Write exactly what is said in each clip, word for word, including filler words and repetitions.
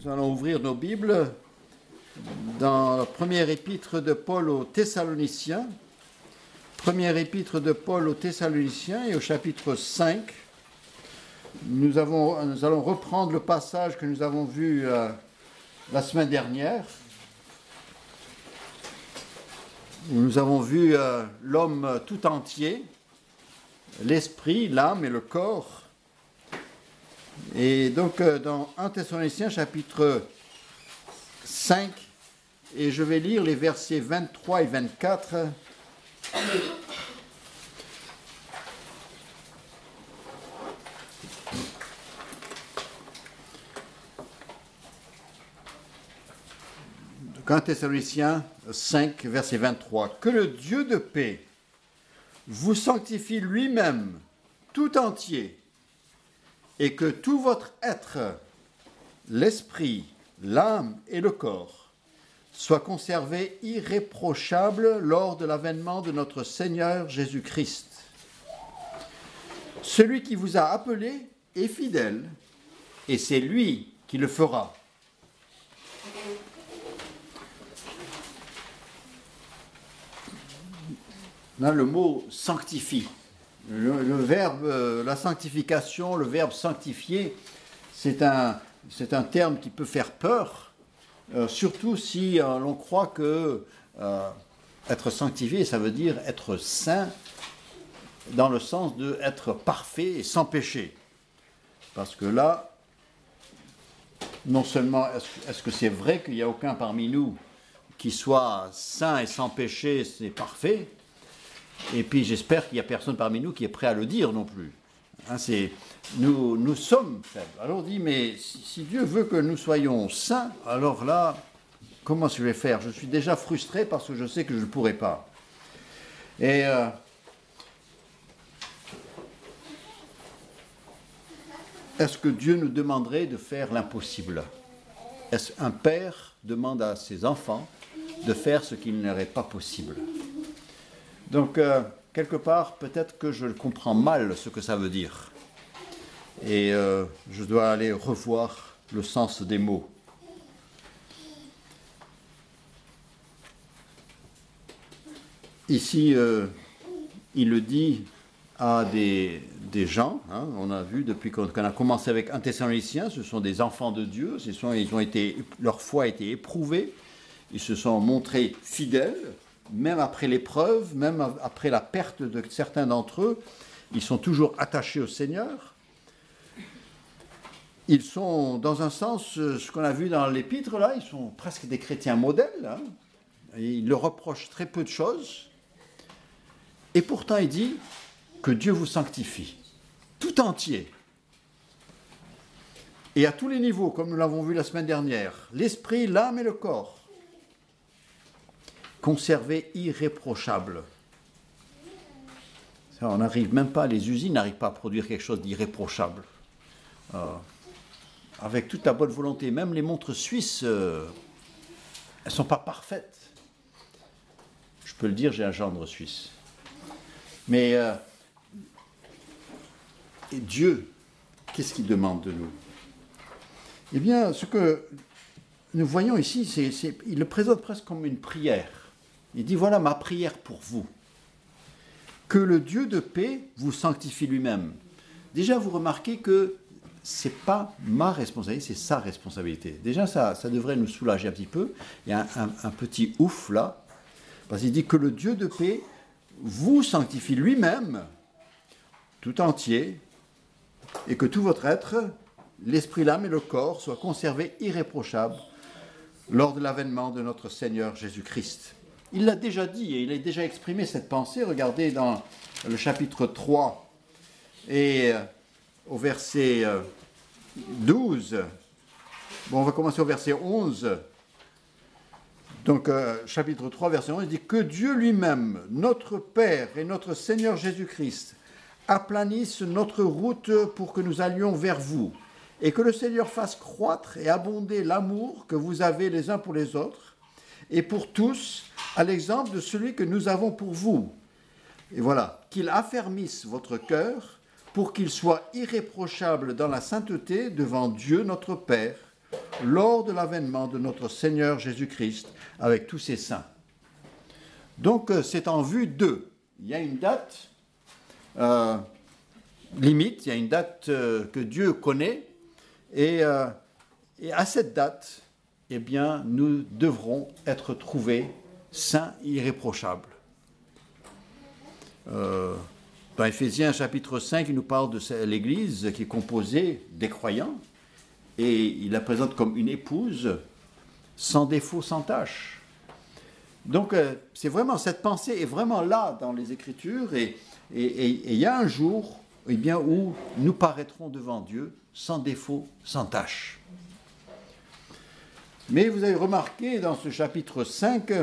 Nous allons ouvrir nos Bibles dans la première épître de Paul aux Thessaloniciens. Première épître de Paul aux Thessaloniciens et au chapitre cinq. Nous, avons, nous allons reprendre le passage que nous avons vu euh, la semaine dernière. Nous avons vu euh, l'homme tout entier, l'esprit, l'âme et le corps. Et donc euh, dans premier Thessaloniciens chapitre cinq, et je vais lire les versets vingt-trois et vingt-quatre. premier Thessaloniciens cinq, verset vingt-trois. Que le Dieu de paix vous sanctifie lui-même tout entier, et que tout votre être, l'esprit, l'âme et le corps, soient conservés irréprochables lors de l'avènement de notre Seigneur Jésus-Christ. Celui qui vous a appelé est fidèle, et c'est lui qui le fera. Là, le mot sanctifie. Le, le verbe, euh, la sanctification, le verbe sanctifier, c'est un, c'est un terme qui peut faire peur, euh, surtout si euh, l'on croit que euh, être sanctifié, ça veut dire être saint, dans le sens d'être parfait et sans péché. Parce que là, non seulement est-ce, est-ce que c'est vrai qu'il n'y a aucun parmi nous qui soit saint et sans péché, c'est parfait. Et puis j'espère qu'il n'y a personne parmi nous qui est prêt à le dire non plus. Hein, c'est, nous, nous sommes faibles. Alors on dit, mais si, si Dieu veut que nous soyons saints, alors là, comment je vais faire ? Je suis déjà frustré parce que je sais que je ne pourrai pas. Et euh, est-ce que Dieu nous demanderait de faire l'impossible ? Est-ce qu'un père demande à ses enfants de faire ce qui n'aurait pas possible ? Donc, euh, quelque part, peut-être que je comprends mal ce que ça veut dire. Et euh, je dois aller revoir le sens des mots. Ici, euh, il le dit à des, des gens, hein, on a vu depuis qu'on, qu'on a commencé avec un Thessaloniciens, ce sont des enfants de Dieu, ce sont, ils ont été, leur foi a été éprouvée, ils se sont montrés fidèles. Même après l'épreuve, même après la perte de certains d'entre eux, ils sont toujours attachés au Seigneur. Ils sont, dans un sens, ce qu'on a vu dans l'épître, là, ils sont presque des chrétiens modèles. Hein. Ils leur reprochent très peu de choses. Et pourtant, il dit que Dieu vous sanctifie, tout entier. Et à tous les niveaux, comme nous l'avons vu la semaine dernière, l'esprit, l'âme et le corps. Conservé irréprochable. Ça, on n'arrive même pas, les usines n'arrivent pas à produire quelque chose d'irréprochable. Euh, avec toute la bonne volonté, même les montres suisses, euh, elles ne sont pas parfaites. Je peux le dire, j'ai un gendre suisse. Mais euh, et Dieu, qu'est-ce qu'il demande de nous ? Eh bien, ce que nous voyons ici, c'est, c'est, il le présente presque comme une prière. Il dit, voilà ma prière pour vous. Que le Dieu de paix vous sanctifie lui-même. Déjà, vous remarquez que ce n'est pas ma responsabilité, c'est sa responsabilité. Déjà, ça, ça devrait nous soulager un petit peu. Il y a un, un, un petit ouf là. Parce qu'il dit que le Dieu de paix vous sanctifie lui-même, tout entier, et que tout votre être, l'esprit, l'âme et le corps, soient conservés irréprochables lors de l'avènement de notre Seigneur Jésus-Christ. Il l'a déjà dit et il a déjà exprimé cette pensée. Regardez dans le chapitre trois et au verset douze. Bon, on va commencer au verset onze. Donc, euh, chapitre trois, verset onze, il dit « Que Dieu lui-même, notre Père et notre Seigneur Jésus-Christ, aplanisse notre route pour que nous allions vers vous, et que le Seigneur fasse croître et abonder l'amour que vous avez les uns pour les autres, et pour tous, à l'exemple de celui que nous avons pour vous. Et voilà, qu'il affermisse votre cœur pour qu'il soit irréprochable dans la sainteté devant Dieu notre Père, lors de l'avènement de notre Seigneur Jésus-Christ avec tous ses saints. Donc c'est en vue d'eux. Il y a une date euh, limite, il y a une date euh, que Dieu connaît, et, euh, et à cette date, eh bien, nous devrons être trouvés saints et irréprochables. Euh, dans Éphésiens chapitre cinq, il nous parle de l'Église qui est composée des croyants, et il la présente comme une épouse sans défaut, sans tache. Donc, euh, c'est vraiment, cette pensée est vraiment là dans les Écritures, et il y a un jour eh bien, où nous paraîtrons devant Dieu sans défaut, sans tache. Mais vous avez remarqué dans ce chapitre cinq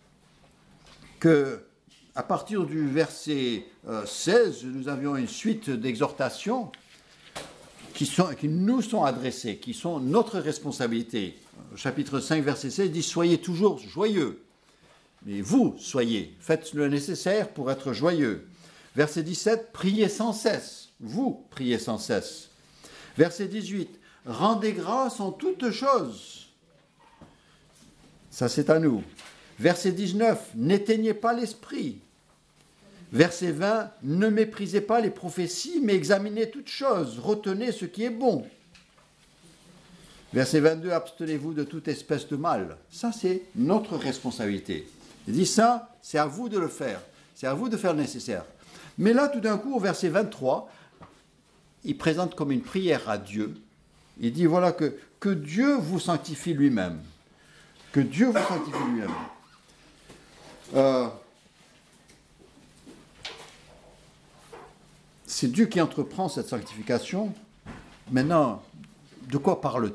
que à partir du verset euh, seize, nous avions une suite d'exhortations qui, sont, qui nous sont adressées, qui sont notre responsabilité. Chapitre cinq, verset seize dit « Soyez toujours joyeux ». Mais vous, soyez, faites le nécessaire pour être joyeux. Verset dix-sept, « Priez sans cesse ». Vous, priez sans cesse. Verset dix-huit, « Rendez grâce en toutes choses ». Ça, c'est à nous. Verset dix-neuf, « N'éteignez pas l'esprit ». Verset vingt, « Ne méprisez pas les prophéties, mais examinez toutes choses, retenez ce qui est bon ». Verset vingt-deux, « Abstenez-vous de toute espèce de mal ». Ça, c'est notre responsabilité. Il dit ça, c'est à vous de le faire. C'est à vous de faire le nécessaire. Mais là, tout d'un coup, au verset vingt-trois, il présente comme une prière à Dieu. Il dit, voilà, que, que Dieu vous sanctifie lui-même. Que Dieu vous sanctifie lui-même. Euh, c'est Dieu qui entreprend cette sanctification. Maintenant, de quoi parle-t-il ?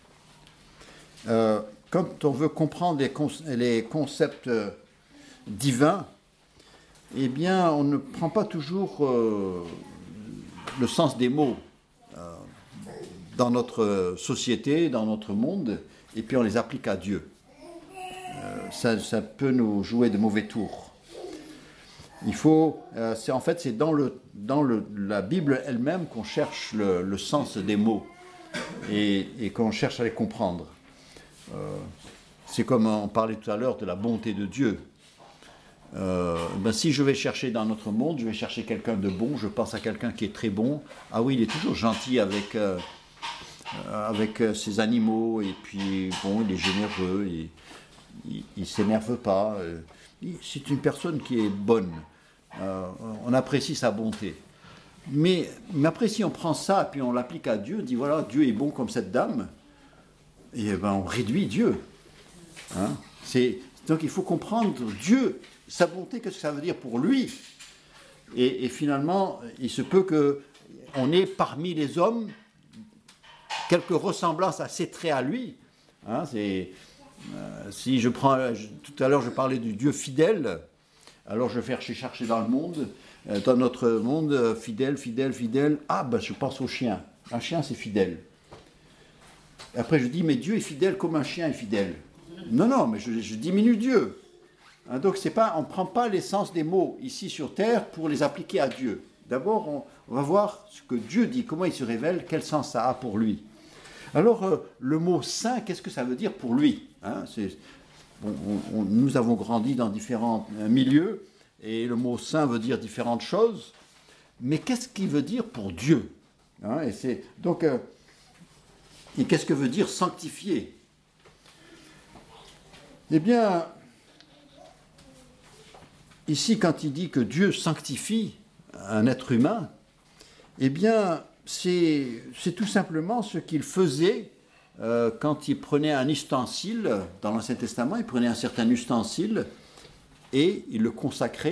euh, Quand on veut comprendre les, con- les concepts divins, eh bien, on ne prend pas toujours euh, le sens des mots euh, dans notre société, dans notre monde, et puis on les applique à Dieu. Euh, ça, ça peut nous jouer de mauvais tours. Il faut, euh, c'est, en fait, c'est dans, le, dans le, la Bible elle-même qu'on cherche le, le sens des mots et, et qu'on cherche à les comprendre. Euh, c'est comme on parlait tout à l'heure de la bonté de Dieu. Euh, ben si je vais chercher dans notre monde, je vais chercher quelqu'un de bon, je pense à quelqu'un qui est très bon. Ah oui, il est toujours gentil avec, euh, avec ses animaux, et puis bon, il est généreux, et, il ne s'énerve pas. Euh, c'est une personne qui est bonne. Euh, on apprécie sa bonté. Mais, mais après, si on prend ça et puis on l'applique à Dieu, on dit voilà, Dieu est bon comme cette dame, et ben on réduit Dieu. Hein? C'est, donc il faut comprendre Dieu. Sa bonté, qu'est-ce que ça veut dire pour lui ? et, et finalement, il se peut qu'on ait parmi les hommes quelques ressemblances à ses traits à lui. Hein, c'est, euh, si je prends, je, tout à l'heure je parlais du Dieu fidèle, alors je vais chercher dans le monde, euh, dans notre monde, euh, fidèle, fidèle, fidèle, ah ben je pense au chien. Un chien c'est fidèle. Après je dis, mais Dieu est fidèle comme un chien est fidèle. Non, non, mais je, je diminue Dieu. Donc, c'est pas, on ne prend pas l'essence des mots ici sur terre pour les appliquer à Dieu. D'abord, on, on va voir ce que Dieu dit, comment il se révèle, quel sens ça a pour lui. Alors, euh, le mot « saint », qu'est-ce que ça veut dire pour lui, hein, c'est, bon, on, on, nous avons grandi dans différents milieux, et le mot « saint » veut dire différentes choses, mais qu'est-ce qu'il veut dire pour Dieu, hein, et c'est, donc, euh, et qu'est-ce que veut dire « sanctifier » ? Eh bien, ici, quand il dit que Dieu sanctifie un être humain, eh bien, c'est, c'est tout simplement ce qu'il faisait euh, quand il prenait un ustensile, dans l'Ancien Testament, il prenait un certain ustensile et il le consacrait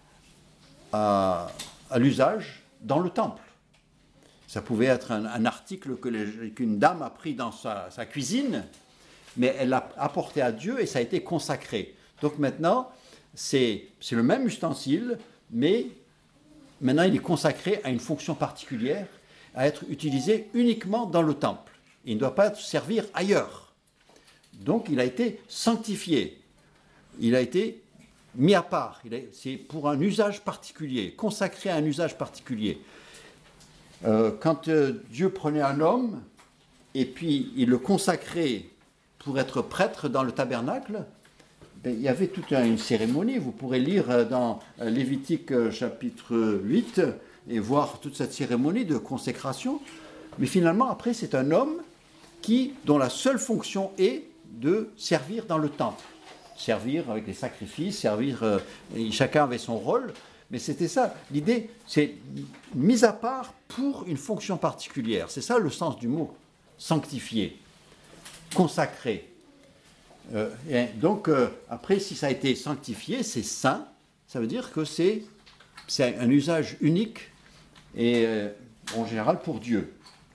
à, à l'usage dans le temple. Ça pouvait être un, un article que les, qu'une dame a pris dans sa, sa cuisine, mais elle l'a apporté à Dieu et ça a été consacré. Donc maintenant, C'est, c'est le même ustensile, mais maintenant il est consacré à une fonction particulière, à être utilisé uniquement dans le temple. Il ne doit pas servir ailleurs. Donc il a été sanctifié. Il a été mis à part. Il a, c'est pour un usage particulier, consacré à un usage particulier. Euh, quand euh, Dieu prenait un homme et puis il le consacrait pour être prêtre dans le tabernacle, ben, il y avait toute une cérémonie. Vous pourrez lire dans Lévitique chapitre huit et voir toute cette cérémonie de consécration. Mais finalement, après, c'est un homme qui, dont la seule fonction est de servir dans le temple. Servir avec les sacrifices, servir, euh, chacun avait son rôle, mais c'était ça. L'idée, c'est mise à part pour une fonction particulière. C'est ça le sens du mot, sanctifié, consacré. Euh, et donc, euh, après, si ça a été sanctifié, c'est saint, ça veut dire que c'est, c'est un usage unique et euh, en général pour Dieu.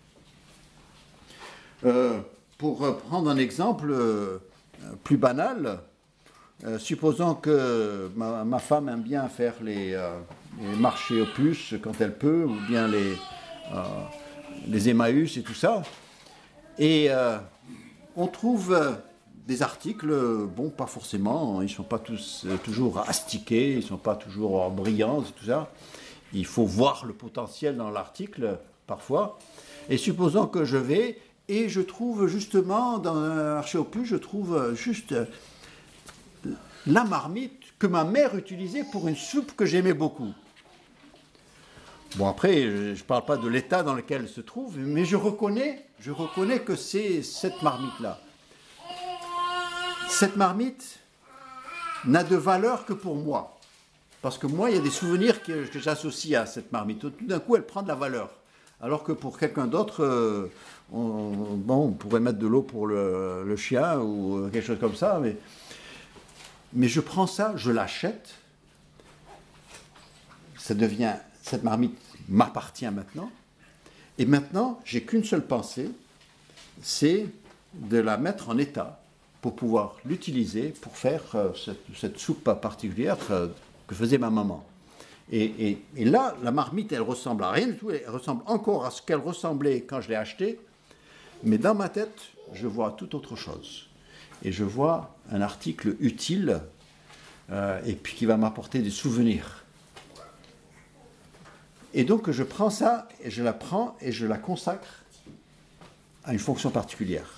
Euh, pour prendre un exemple euh, plus banal, euh, supposons que ma, ma femme aime bien faire les, euh, les marchés aux puces quand elle peut, ou bien les, euh, les Emmaüs et tout ça, et euh, on trouve des articles, bon, pas forcément, ils ne sont pas tous, euh, toujours astiqués, ils ne sont pas toujours brillants et tout ça. Il faut voir le potentiel dans l'article, parfois. Et supposons que je vais, et je trouve justement, dans un marché aux puces, je trouve juste la marmite que ma mère utilisait pour une soupe que j'aimais beaucoup. Bon, après, je ne parle pas de l'état dans lequel elle se trouve, mais je reconnais, je reconnais que c'est cette marmite-là. Cette marmite n'a de valeur que pour moi. Parce que moi, il y a des souvenirs que, que j'associe à cette marmite. Tout d'un coup, elle prend de la valeur. Alors que pour quelqu'un d'autre, euh, on, bon, on pourrait mettre de l'eau pour le, le chien ou quelque chose comme ça. Mais, mais je prends ça, je l'achète. Ça devient, cette marmite m'appartient maintenant. Et maintenant, j'ai qu'une seule pensée, c'est de la mettre en état pour pouvoir l'utiliser pour faire euh, cette, cette soupe particulière euh, que faisait ma maman. Et, et, et là, la marmite, elle ressemble à rien du tout, elle ressemble encore à ce qu'elle ressemblait quand je l'ai achetée, mais dans ma tête, je vois tout autre chose. Et je vois un article utile, euh, et puis qui va m'apporter des souvenirs. Et donc, je prends ça, et je la prends, et je la consacre à une fonction particulière.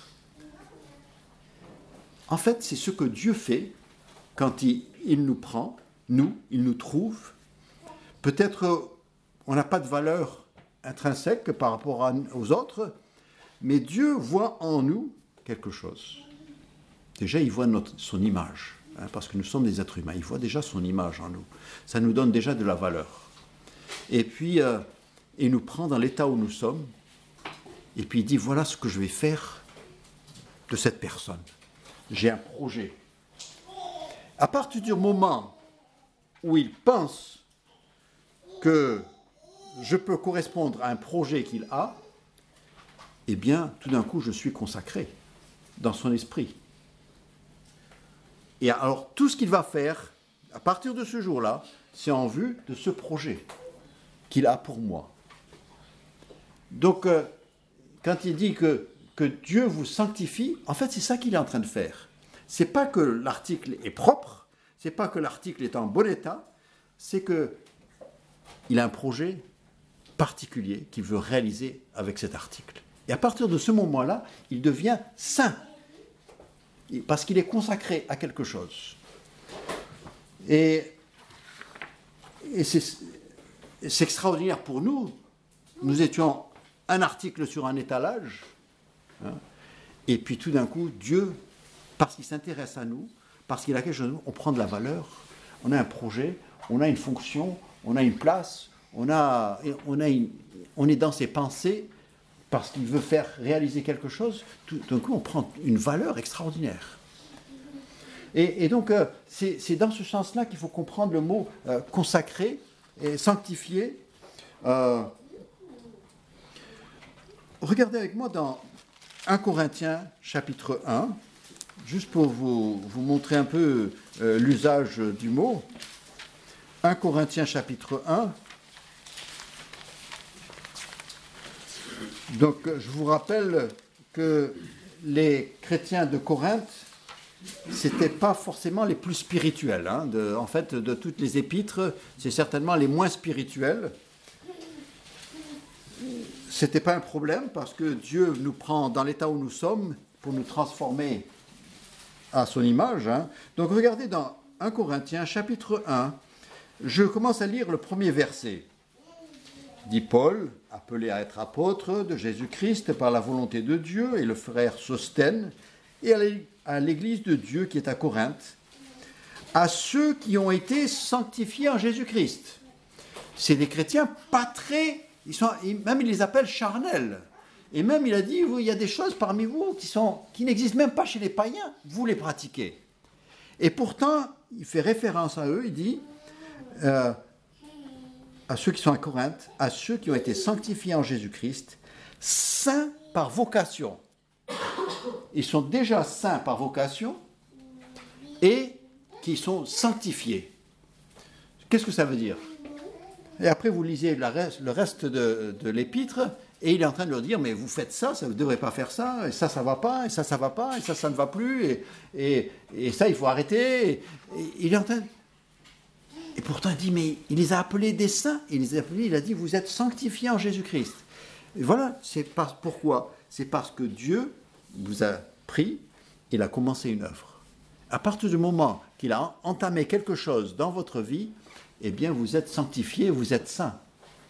En fait, c'est ce que Dieu fait quand il, il nous prend, nous, il nous trouve. Peut-être on n'a pas de valeur intrinsèque par rapport à, aux autres, mais Dieu voit en nous quelque chose. Déjà, il voit notre, son image, hein, parce que nous sommes des êtres humains. Il voit déjà son image en nous. Ça nous donne déjà de la valeur. Et puis, euh, il nous prend dans l'état où nous sommes, et puis il dit, voilà ce que je vais faire de cette personne. J'ai un projet. À partir du moment où il pense que je peux correspondre à un projet qu'il a, eh bien, tout d'un coup, je suis consacré dans son esprit. Et alors, tout ce qu'il va faire, à partir de ce jour-là, c'est en vue de ce projet qu'il a pour moi. Donc, euh, quand il dit que, que Dieu vous sanctifie, en fait, c'est ça qu'il est en train de faire. C'est pas que l'article est propre, c'est pas que l'article est en bon état, c'est que il a un projet particulier qu'il veut réaliser avec cet article. Et à partir de ce moment-là, il devient saint, parce qu'il est consacré à quelque chose. Et, et c'est, c'est extraordinaire pour nous. Nous étions un article sur un étalage, hein, et puis tout d'un coup, Dieu, parce qu'il s'intéresse à nous, parce qu'il a quelque chose, on prend de la valeur, on a un projet, on a une fonction, on a une place, on, a, on, a une, on est dans ses pensées, parce qu'il veut faire réaliser quelque chose, tout d'un coup on prend une valeur extraordinaire. Et, et donc euh, c'est, c'est dans ce sens-là qu'il faut comprendre le mot euh, consacré et sanctifié. Euh, regardez avec moi dans un Corinthiens chapitre un, juste pour vous, vous montrer un peu euh, l'usage du mot. un Corinthiens chapitre un. Donc, je vous rappelle que les chrétiens de Corinthe, c'était pas forcément les plus spirituels. Hein, de, en fait, de toutes les épîtres, c'est certainement les moins spirituels. ce n'était pas un problème parce que Dieu nous prend dans l'état où nous sommes pour nous transformer à son image. Hein. Donc regardez dans premier Corinthiens chapitre un, je commence à lire le premier verset. Dit Paul, appelé à être apôtre de Jésus-Christ par la volonté de Dieu, et le frère Sosthène, et à l'église de Dieu qui est à Corinthe, à ceux qui ont été sanctifiés en Jésus-Christ. C'est des chrétiens pas très... Ils sont, même il les appelle charnels. Et même il a dit, il y a des choses parmi vous qui, sont, qui n'existent même pas chez les païens, vous les pratiquez. Et pourtant, il fait référence à eux, il dit, euh, à ceux qui sont à Corinthe, à ceux qui ont été sanctifiés en Jésus-Christ, saints par vocation. Ils sont déjà saints par vocation et qui sont sanctifiés. Qu'est-ce que ça veut dire ? Et après, vous lisez la reste, le reste de, de l'épître, et il est en train de leur dire, mais vous faites ça, ça vous ne devrez pas faire ça, et ça, ça ne va pas, et ça, ça ne va pas, et ça, ça ne va plus, et, et, et ça, il faut arrêter. Et, et il est en train... Et pourtant, il dit, mais il les a appelés des saints, il les a appelés, il a dit, vous êtes sanctifiés en Jésus-Christ. Et voilà, c'est par, pourquoi ? C'est parce que Dieu vous a pris, il a commencé une œuvre. À partir du moment qu'il a entamé quelque chose dans votre vie, eh bien, vous êtes sanctifiés, vous êtes saints.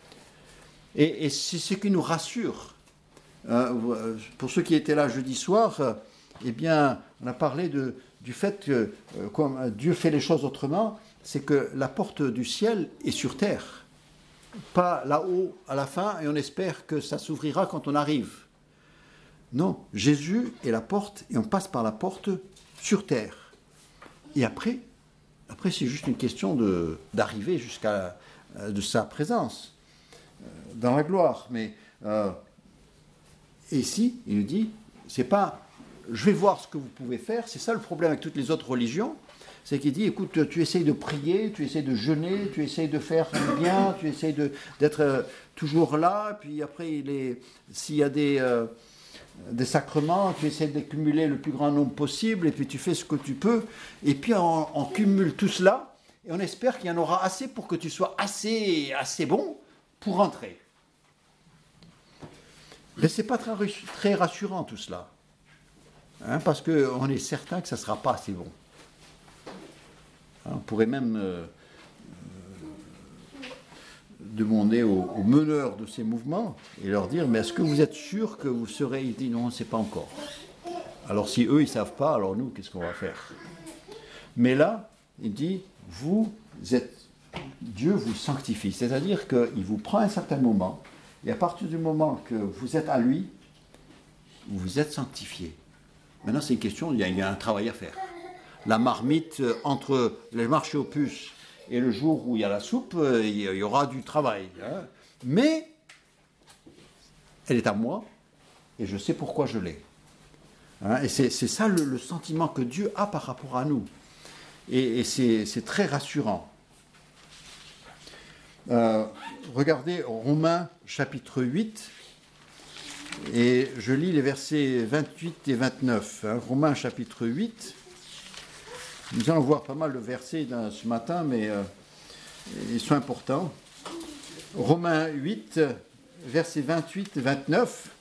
Et, et c'est ce qui nous rassure. Euh, pour ceux qui étaient là jeudi soir, euh, eh bien, on a parlé de, du fait que, euh, comme Dieu fait les choses autrement, c'est que la porte du ciel est sur terre. Pas là-haut à la fin, et on espère que ça s'ouvrira quand on arrive. Non, Jésus est la porte, et on passe par la porte sur terre. Et après, après c'est juste une question de, d'arriver jusqu'à de sa présence dans la gloire. Mais euh, et ici, il nous dit, c'est pas, je vais voir ce que vous pouvez faire. C'est ça le problème avec toutes les autres religions, c'est qu'il dit, écoute, tu essayes de prier, tu essayes de jeûner, tu essayes de faire du bien, tu essayes de, d'être euh, toujours là. Puis après, il est, s'il y a des euh, des sacrements, tu essaies d'accumuler le plus grand nombre possible, et puis tu fais ce que tu peux, et puis on, on cumule tout cela, et on espère qu'il y en aura assez pour que tu sois assez, assez bon pour rentrer. Mais ce n'est pas très, très rassurant tout cela, hein, parce qu'on est certain que ça ne sera pas assez bon. Hein, on pourrait même euh, demander aux, aux meneurs de ces mouvements et leur dire, mais est-ce que vous êtes sûr que vous serez... Il dit, non, on ne sait pas encore. Alors si eux, ils ne savent pas, alors nous, qu'est-ce qu'on va faire ? Mais là, il dit, vous êtes... Dieu vous sanctifie, c'est-à-dire qu'il vous prend à un certain moment, et à partir du moment que vous êtes à lui, vous êtes sanctifié. Maintenant, c'est une question, il y a, il y a un travail à faire. La marmite, entre le marché aux puces et le jour où il y a la soupe, il y aura du travail. Hein. Mais elle est à moi et je sais pourquoi je l'ai. Hein. Et c'est, c'est ça le, le sentiment que Dieu a par rapport à nous. Et, et c'est, c'est très rassurant. Euh, regardez Romains chapitre huit, et je lis les versets vingt-huit et vingt-neuf. Hein. Romains chapitre huit. Nous allons voir pas mal de versets dans, ce matin, mais euh, ils sont importants. Romains huit, versets vingt-huit et vingt-neuf.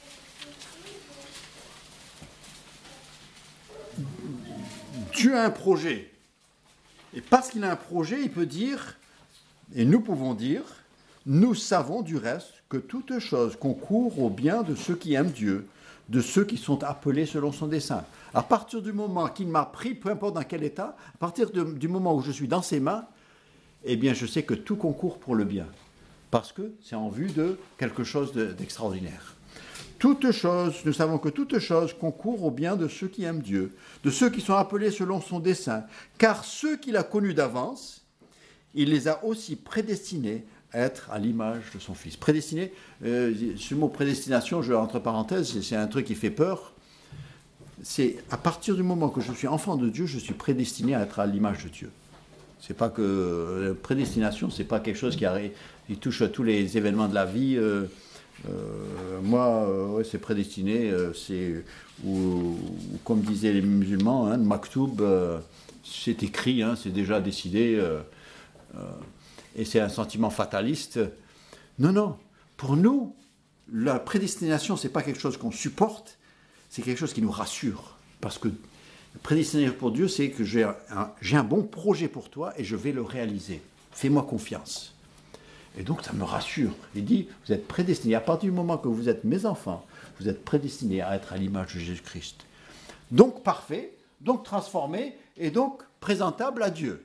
Dieu a un projet. Et parce qu'il a un projet, il peut dire, et nous pouvons dire, nous savons du reste que toute chose concourt au bien de ceux qui aiment Dieu, de ceux qui sont appelés selon son dessein. À partir du moment qu'il m'a pris, peu importe dans quel état, à partir de, du moment où je suis dans ses mains, eh bien je sais que tout concourt pour le bien. Parce que c'est en vue de quelque chose de, d'extraordinaire. Toute chose, nous savons que toute chose concourt au bien de ceux qui aiment Dieu, de ceux qui sont appelés selon son dessein. Car ceux qu'il a connus d'avance, il les a aussi prédestinés à être à l'image de son Fils. Prédestiné, euh, ce mot prédestination, je entre parenthèses, c'est un truc qui fait peur. C'est à partir du moment que je suis enfant de Dieu, je suis prédestiné à être à l'image de Dieu. C'est pas que la prédestination, c'est pas quelque chose qui, arrive, qui touche à tous les événements de la vie. Euh, euh, moi, euh, ouais, c'est prédestiné, euh, c'est ou, ou comme disaient les musulmans, hein, maktoub, euh, c'est écrit, hein, c'est déjà décidé. Euh, euh, et c'est un sentiment fataliste. Non, non. Pour nous, la prédestination, ce n'est pas quelque chose qu'on supporte, c'est quelque chose qui nous rassure. Parce que la prédestination pour Dieu, c'est que j'ai un, j'ai un bon projet pour toi et je vais le réaliser. Fais-moi confiance. Et donc ça me rassure. Il dit, vous êtes prédestinés. À partir du moment que vous êtes mes enfants, vous êtes prédestinés à être à l'image de Jésus-Christ. Donc parfait, donc transformé et donc présentable à Dieu.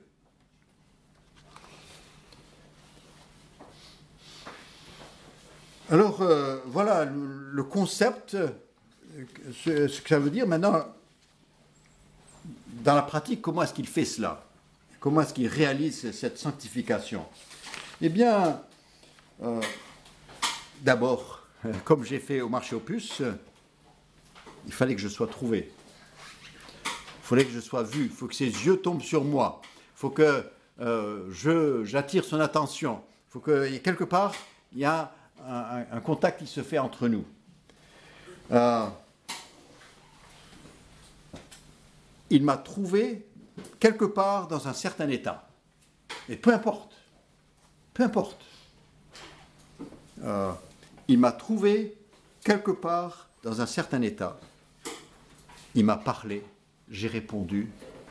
Alors euh, voilà le, le concept, ce, ce que ça veut dire. Maintenant, dans la pratique, comment est-ce qu'il fait cela? Comment est-ce qu'il réalise cette sanctification? Eh bien, euh, d'abord, comme j'ai fait au marché aux puces, il fallait que je sois trouvé. Il fallait que je sois vu. Il faut que ses yeux tombent sur moi. Il faut que euh, je, j'attire son attention. Il faut que, quelque part, il y a un, un contact qui se fait entre nous. Euh, il m'a trouvé quelque part dans un certain état. Et peu importe. Peu importe. Euh, il m'a trouvé quelque part dans un certain état. Il m'a parlé, j'ai répondu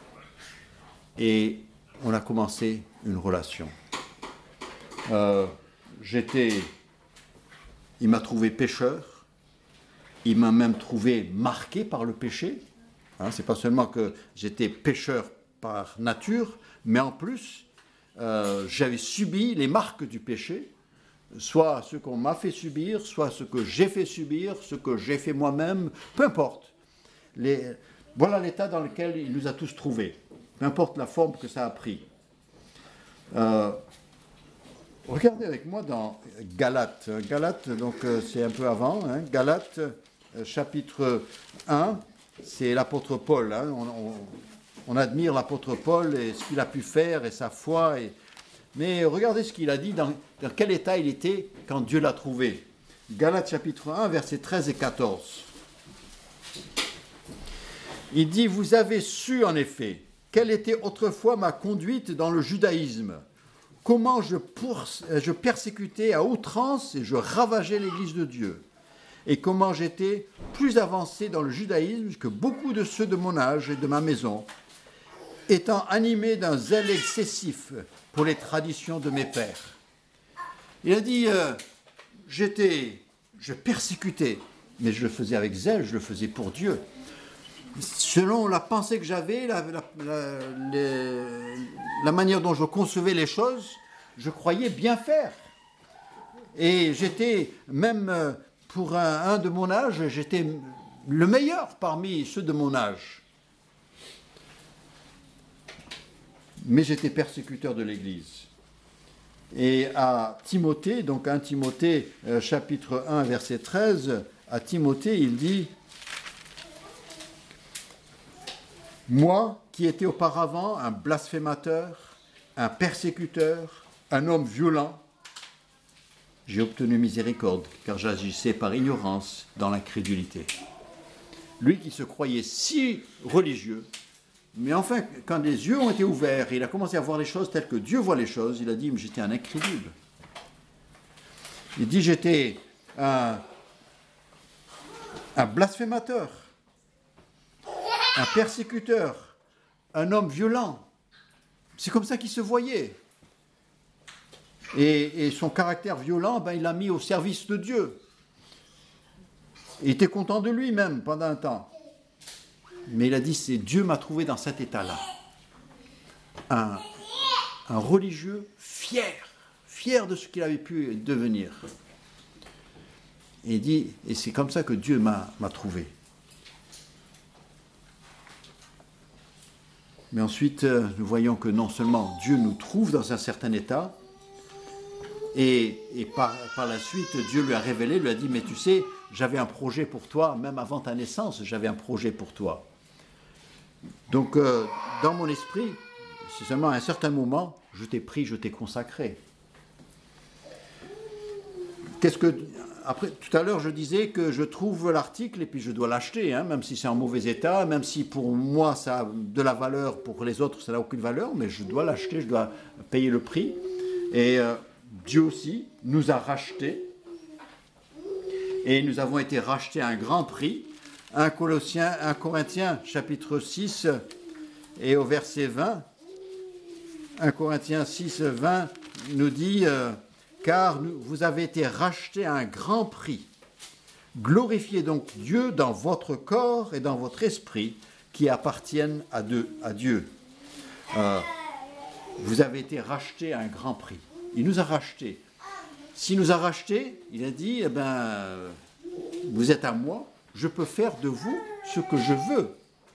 et on a commencé une relation. Euh, j'étais, il m'a trouvé pécheur, il m'a même trouvé marqué par le péché. Hein, c'est pas seulement que j'étais pécheur par nature, mais en plus, Euh, j'avais subi les marques du péché, soit ce qu'on m'a fait subir, soit ce que j'ai fait subir, ce que j'ai fait moi-même, peu importe. Les, voilà l'état dans lequel il nous a tous trouvés, peu importe la forme que ça a pris. Euh, regardez avec moi dans Galates. Galates, donc euh, c'est un peu avant, hein, Galates, euh, chapitre un, c'est l'apôtre Paul, hein, on, on, On admire l'apôtre Paul et ce qu'il a pu faire et sa foi. Et... Mais regardez ce qu'il a dit, dans, dans quel état il était quand Dieu l'a trouvé. Galates chapitre un, versets treize et quatorze. Il dit, vous avez su en effet quelle était autrefois ma conduite dans le judaïsme, comment je, pour, je persécutais à outrance et je ravageais l'Église de Dieu, et comment j'étais plus avancé dans le judaïsme que beaucoup de ceux de mon âge et de ma maison, étant animé d'un zèle excessif pour les traditions de mes pères. Il a dit, euh, j'étais, je persécutais, mais je le faisais avec zèle, je le faisais pour Dieu. Selon la pensée que j'avais, la, la, la, les, la manière dont je concevais les choses, je croyais bien faire. Et j'étais, même pour un, un de mon âge, j'étais le meilleur parmi ceux de mon âge. Mais j'étais persécuteur de l'Église. Et à Timothée, donc un Timothée euh, chapitre un, verset treize, à Timothée, il dit « Moi, qui étais auparavant un blasphémateur, un persécuteur, un homme violent, j'ai obtenu miséricorde, car j'agissais par ignorance dans l'incrédulité. » Lui qui se croyait si religieux, mais enfin, quand les yeux ont été ouverts, et il a commencé à voir les choses telles que Dieu voit les choses, il a dit, mais j'étais un incrédule. Il dit, j'étais un, un blasphémateur, un persécuteur, un homme violent. C'est comme ça qu'il se voyait. Et, et son caractère violent, ben, il l'a mis au service de Dieu. Il était content de lui-même pendant un temps. Mais il a dit, c'est Dieu m'a trouvé dans cet état-là. Un, un religieux fier, fier de ce qu'il avait pu devenir. Et il dit, et c'est comme ça que Dieu m'a, m'a trouvé. Mais ensuite, nous voyons que non seulement Dieu nous trouve dans un certain état, et, et par, par la suite, Dieu lui a révélé, lui a dit, mais tu sais, j'avais un projet pour toi, même avant ta naissance, j'avais un projet pour toi. Donc, euh, dans mon esprit, c'est seulement à un certain moment, je t'ai pris, je t'ai consacré. Qu'est-ce que... Après, tout à l'heure, je disais que je trouve l'article et puis je dois l'acheter, hein, même si c'est en mauvais état, même si pour moi ça a de la valeur, pour les autres ça n'a aucune valeur, mais je dois l'acheter, je dois payer le prix. Et euh, Dieu aussi nous a rachetés. et nous avons été rachetés à un grand prix. un Colossiens, un Corinthiens chapitre six et au verset vingt. un Corinthiens six, vingt nous dit euh, « Car vous avez été rachetés à un grand prix. Glorifiez donc Dieu dans votre corps et dans votre esprit qui appartiennent à, deux, à Dieu. Euh, vous avez été rachetés à un grand prix. Il nous a rachetés. S'il nous a rachetés, il a dit, eh ben, vous êtes à moi, je peux faire de vous ce que je veux.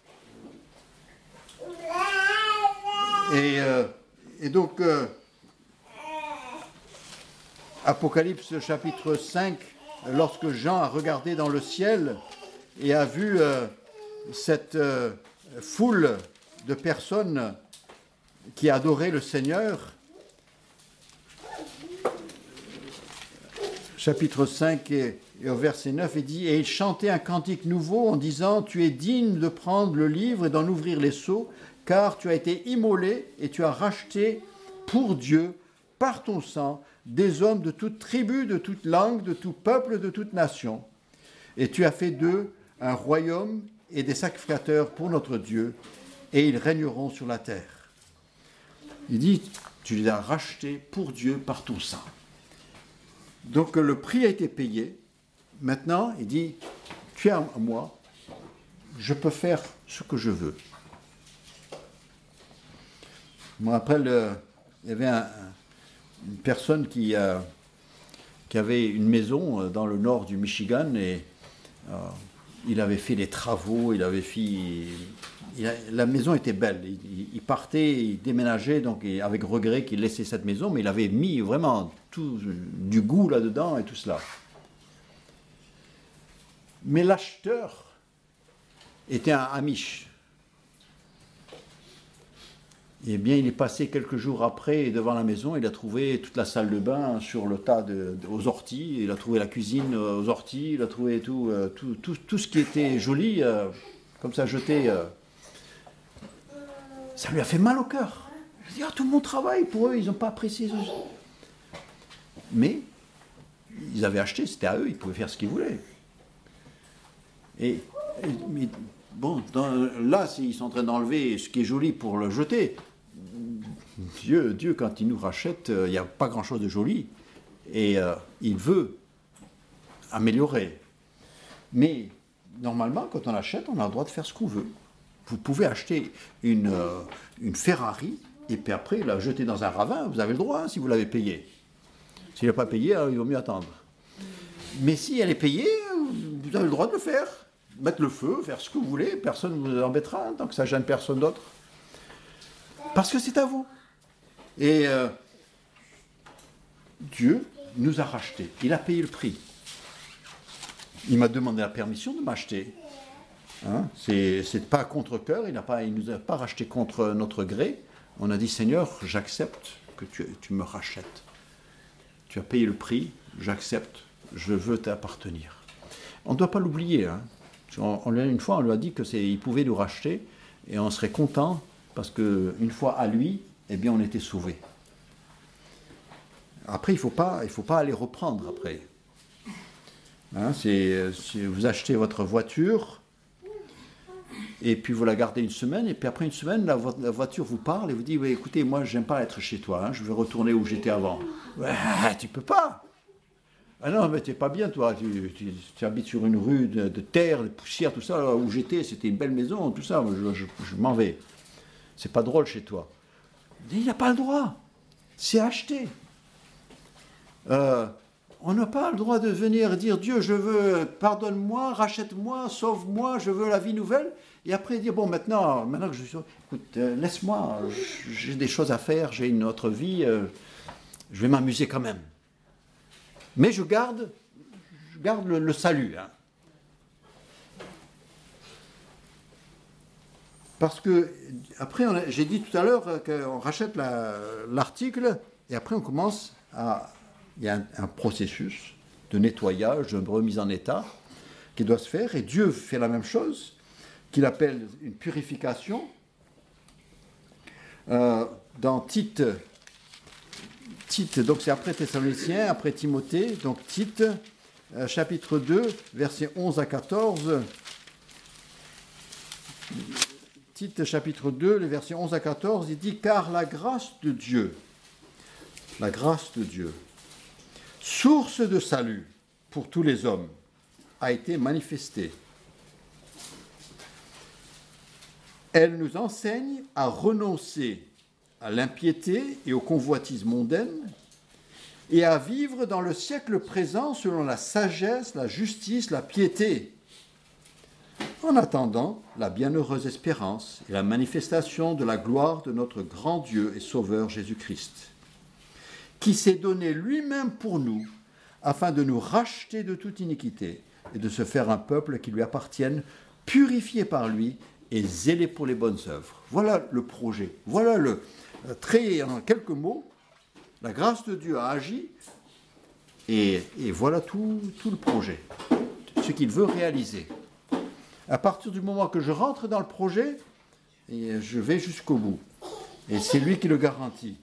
Et, euh, et donc, euh, Apocalypse chapitre cinq, lorsque Jean a regardé dans le ciel et a vu euh, cette euh, foule de personnes qui adoraient le Seigneur, chapitre cinq et, et au verset neuf, il dit « Et il chantait un cantique nouveau en disant « Tu es digne de prendre le livre et d'en ouvrir les sceaux, car tu as été immolé et tu as racheté pour Dieu, par ton sang, des hommes de toute tribu, de toute langue, de tout peuple, de toute nation. Et tu as fait d'eux un royaume et des sacrificateurs pour notre Dieu, et ils régneront sur la terre. » Il dit, tu les as rachetés pour Dieu par ton sang. Donc le prix a été payé. Maintenant, il dit, tu es à moi, je peux faire ce que je veux. Je me rappelle, euh, il y avait un, une personne qui, euh, qui avait une maison dans le nord du Michigan et euh, il avait fait des travaux, il avait fait... Il a, la maison était belle, il, il partait, il déménageait, donc et avec regret qu'il laissait cette maison, mais il avait mis vraiment tout, du goût là-dedans et tout cela. Mais l'acheteur était un Amish. Eh bien, il est passé quelques jours après devant la maison, il a trouvé toute la salle de bain sur le tas de, de, aux orties, il a trouvé la cuisine aux orties, il a trouvé tout, euh, tout, tout, tout ce qui était joli, euh, comme ça jeté. Euh. Ça lui a fait mal au cœur. Je dis, ah, tout mon travail pour eux, ils n'ont pas apprécié. Mais ils avaient acheté, c'était à eux, ils pouvaient faire ce qu'ils voulaient. Et, et mais, bon, dans, là, ils sont en train d'enlever ce qui est joli pour le jeter. Dieu, Dieu, quand il nous rachète, il euh, n'y a pas grand-chose de joli. Et euh, il veut améliorer. Mais normalement, quand on achète, on a le droit de faire ce qu'on veut. Vous pouvez acheter une, euh, une Ferrari et puis après la jeter dans un ravin, vous avez le droit hein, si vous l'avez payée. S'il n'a pas payé, alors il vaut mieux attendre. Mais si elle est payée, vous avez le droit de le faire. Mettre le feu, faire ce que vous voulez, personne ne vous embêtera, hein, tant que ça ne gêne personne d'autre. Parce que c'est à vous. Et euh, Dieu nous a rachetés. Il a payé le prix. Il m'a demandé la permission de m'acheter. Hein, c'est, c'est pas à contre-cœur, il ne nous a pas racheté contre notre gré. On a dit, Seigneur, j'accepte que tu, tu me rachètes. Tu as payé le prix, j'accepte, je veux t'appartenir. On ne doit pas l'oublier. Hein. On, on, une fois, on lui a dit qu'il pouvait nous racheter et on serait content parce qu'une fois à lui, eh bien, on était sauvés. Après, il ne faut pas, il faut pas aller reprendre après. Hein, c'est, si vous achetez votre voiture et puis vous la gardez une semaine et puis après une semaine, la, vo- la voiture vous parle et vous dit ouais, écoutez, moi, je n'aime pas être chez toi, hein, je veux retourner où j'étais avant. Ouais, tu ne peux pas. Ah non, mais t'es pas bien, toi. Tu, tu, tu habites sur une rue de, de terre, de poussière, tout ça. Là où j'étais, c'était une belle maison, tout ça. Je, je, je m'en vais. C'est pas drôle chez toi. Il n'a pas le droit. C'est acheté. Euh, on n'a pas le droit de venir dire Dieu, je veux, pardonne-moi, rachète-moi, sauve-moi, je veux la vie nouvelle. Et après dire bon, maintenant, maintenant que je suis, écoute, euh, laisse-moi. J'ai des choses à faire, j'ai une autre vie. Euh, je vais m'amuser quand même. Mais je garde, je garde le, le salut. Hein. Parce que, après, on a, j'ai dit tout à l'heure qu'on rachète la, l'article, et après on commence à... Il y a un, un processus de nettoyage, de remise en état, qui doit se faire, et Dieu fait la même chose, qu'il appelle une purification. Euh, dans Tite... Tite, donc c'est après Thessaloniciens, après Timothée, donc Tite, chapitre deux, versets onze à quatorze. Tite, chapitre deux, les versets onze à quatorze, il dit « Car la grâce de Dieu, la grâce de Dieu, source de salut pour tous les hommes, a été manifestée. Elle nous enseigne à renoncer à l'impiété et aux convoitises mondaines et à vivre dans le siècle présent selon la sagesse, la justice, la piété, en attendant la bienheureuse espérance et la manifestation de la gloire de notre grand Dieu et Sauveur Jésus-Christ, qui s'est donné lui-même pour nous, afin de nous racheter de toute iniquité et de se faire un peuple qui lui appartienne, purifié par lui et zélé pour les bonnes œuvres. » Voilà le projet. Voilà le très, en quelques mots, la grâce de Dieu a agi et, et voilà tout, tout le projet, ce qu'il veut réaliser. À partir du moment que je rentre dans le projet, et je vais jusqu'au bout. Et c'est lui qui le garantit.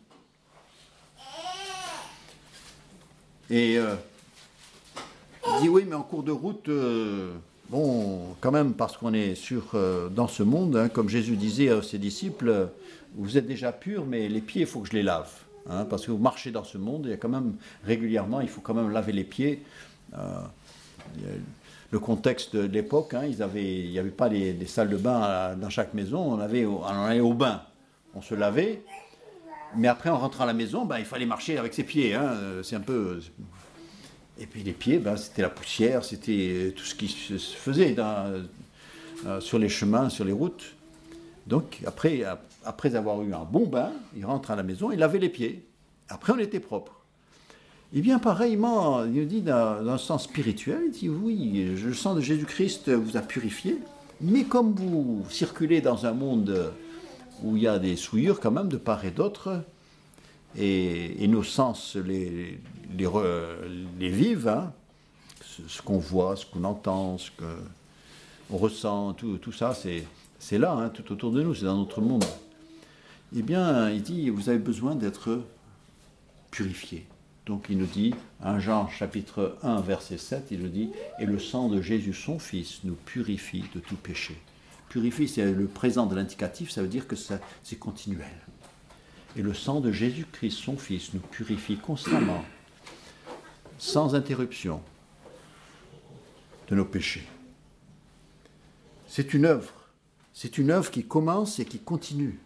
Et euh, il dit oui, mais en cours de route, euh, bon, quand même, parce qu'on est sur, euh, dans ce monde, hein, comme Jésus disait à ses disciples, vous êtes déjà purs, mais les pieds, il faut que je les lave. Hein, parce que vous marchez dans ce monde, il y a quand même, régulièrement, il faut quand même laver les pieds. Euh, il y a, le contexte de l'époque, hein, ils avaient, il n'y avait pas des, des salles de bain à, dans chaque maison, on, avait, on allait au bain, on se lavait, mais après en rentrant à la maison, ben, il fallait marcher avec ses pieds, hein, c'est un peu... Et puis les pieds, ben, c'était la poussière, c'était tout ce qui se faisait dans, euh, sur les chemins, sur les routes. Donc après, après avoir eu un bon bain, il rentre à la maison, il lavait les pieds, après on était propre. Et bien pareillement, il nous dit dans, dans un sens spirituel, il dit oui, le sang de Jésus-Christ vous a purifié, mais comme vous circulez dans un monde où il y a des souillures quand même de part et d'autre, et, et nos sens les, les, les vivent, hein, ce, ce qu'on voit, ce qu'on entend, ce qu'on ressent, tout, tout ça, c'est, c'est là, hein, tout autour de nous, c'est dans notre monde. Eh bien, il dit, vous avez besoin d'être purifié. Donc il nous dit, un Jean chapitre un, verset sept, il nous dit « Et le sang de Jésus, son Fils, nous purifie de tout péché. » Purifie, c'est le présent de l'indicatif, ça veut dire que ça, c'est continuel. Et le sang de Jésus-Christ, son Fils, nous purifie constamment, sans interruption, de nos péchés. C'est une œuvre. C'est une œuvre qui commence et qui continue.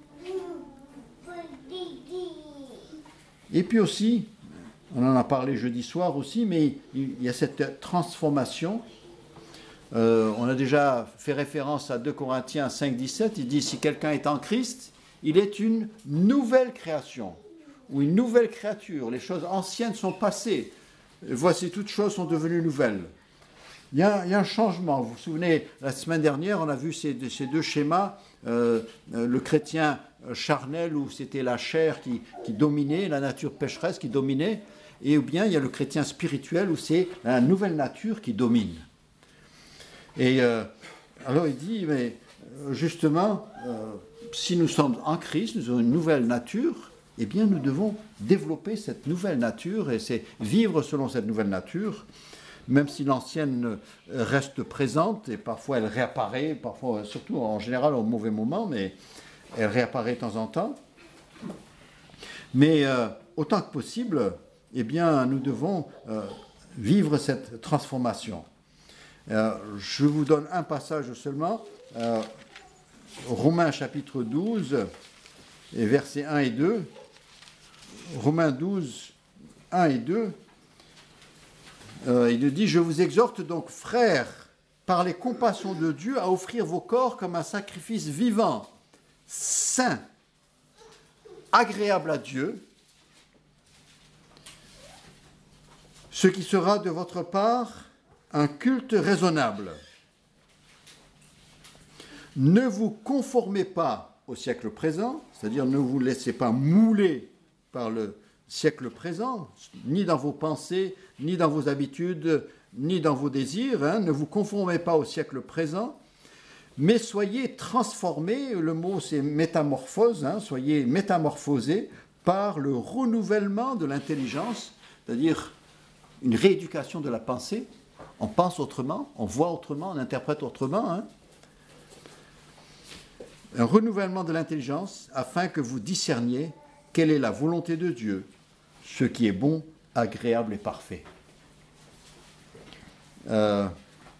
Et puis aussi, on en a parlé jeudi soir aussi, mais il y a cette transformation. Euh, on a déjà fait référence à deux Corinthiens cinq, dix-sept. Il dit, si quelqu'un est en Christ, il est une nouvelle création, ou une nouvelle créature. Les choses anciennes sont passées. Voici, toutes choses sont devenues nouvelles. Il y a, il y a un changement. Vous vous souvenez, la semaine dernière, on a vu ces, ces deux schémas. Euh, le chrétien charnel, où c'était la chair qui, qui dominait, la nature pécheresse qui dominait, et ou bien il y a le chrétien spirituel, où c'est la nouvelle nature qui domine. Et euh, alors il dit, mais justement, euh, si nous sommes en Christ, nous avons une nouvelle nature, eh bien nous devons développer cette nouvelle nature, et c'est vivre selon cette nouvelle nature, même si l'ancienne reste présente, et parfois elle réapparaît, parfois, surtout en général au mauvais moment, mais elle réapparaît de temps en temps. Mais euh, autant que possible, eh bien, nous devons euh, vivre cette transformation. Euh, je vous donne un passage seulement, euh, Romains chapitre douze, et versets un et deux. Romains douze, un et deux. Euh, il nous dit, « Je vous exhorte donc, frères, par les compassions de Dieu, à offrir vos corps comme un sacrifice vivant, saint, agréable à Dieu, ce qui sera de votre part un culte raisonnable. Ne vous conformez pas au siècle présent, c'est-à-dire ne vous laissez pas mouler par le siècle présent, ni dans vos pensées, ni dans vos habitudes, ni dans vos désirs, hein, ne vous conformez pas au siècle présent, mais soyez transformés, le mot c'est métamorphose, hein, soyez métamorphosés par le renouvellement de l'intelligence, c'est-à-dire une rééducation de la pensée. On pense autrement, on voit autrement, on interprète autrement. Hein. Un renouvellement de l'intelligence afin que vous discerniez quelle est la volonté de Dieu, ce qui est bon, agréable et parfait. Euh,